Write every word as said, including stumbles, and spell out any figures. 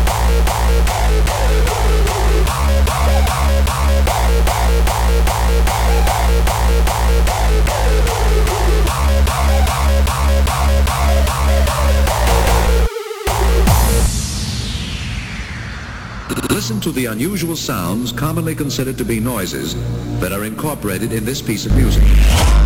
Listen to the unusual sounds commonly considered to be noises that are incorporated in this piece of music.